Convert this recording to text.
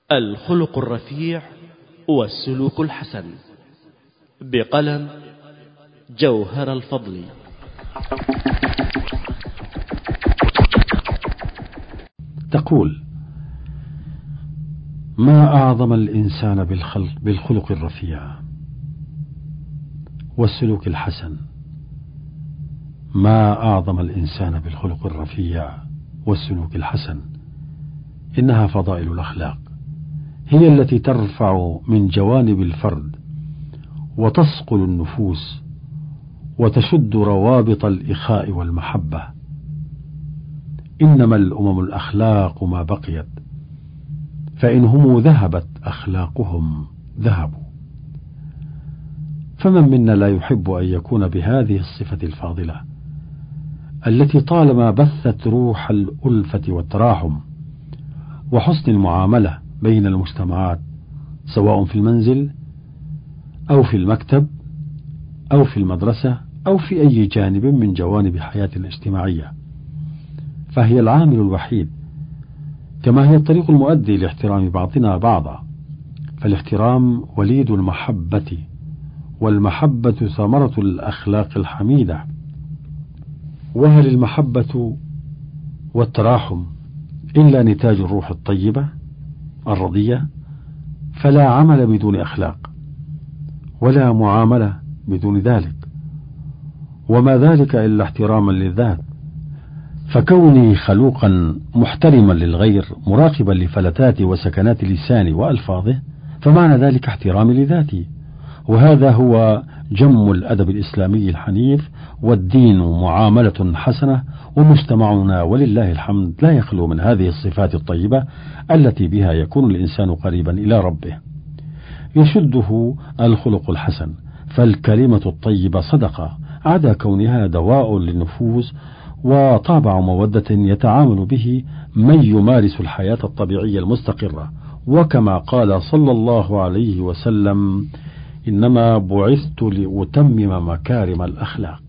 الخلق الرفيع والسلوك الحسن، بقلم جوهر الفضل. تقول: ما أعظم الإنسان بالخلق الرفيع والسلوك الحسن. ما أعظم الإنسان بالخلق الرفيع والسلوك الحسن. إنها فضائل الأخلاق، هي التي ترفع من جوانب الفرد وتصقل النفوس وتشد روابط الإخاء والمحبة. إنما الأمم الأخلاق ما بقيت، فإن هم ذهبت أخلاقهم ذهبوا. فمن منا لا يحب أن يكون بهذه الصفة الفاضلة التي طالما بثت روح الألفة والتراحم وحسن المعاملة بين المجتمعات، سواء في المنزل أو في المكتب أو في المدرسة أو في أي جانب من جوانب حياتنا الاجتماعية، فهي العامل الوحيد، كما هي الطريق المؤدي لاحترام بعضنا بعضا. فالاحترام وليد المحبة، والمحبة ثمرة الأخلاق الحميدة. وهل المحبة والتراحم إلا نتاج الروح الطيبة الرضية؟ فلا عمل بدون أخلاق، ولا معاملة بدون ذلك، وما ذلك إلا احتراما للذات. فكوني خلوقا محترما للغير، مراقبا لفلتات وسكنات لساني وألفاظه، فمعنى ذلك احترامي لذاتي. وهذا هو جم الأدب الإسلامي الحنيف، والدين معاملة حسنة، ومجتمعنا ولله الحمد لا يخلو من هذه الصفات الطيبة التي بها يكون الإنسان قريبا إلى ربه. يشده الخلق الحسن، فالكلمة الطيبة صدقة، عدا كونها دواء للنفوس وطابع مودة يتعامل به من يمارس الحياة الطبيعية المستقرة. وكما قال صلى الله عليه وسلم: إنما بعثت لأتمم مكارم الأخلاق.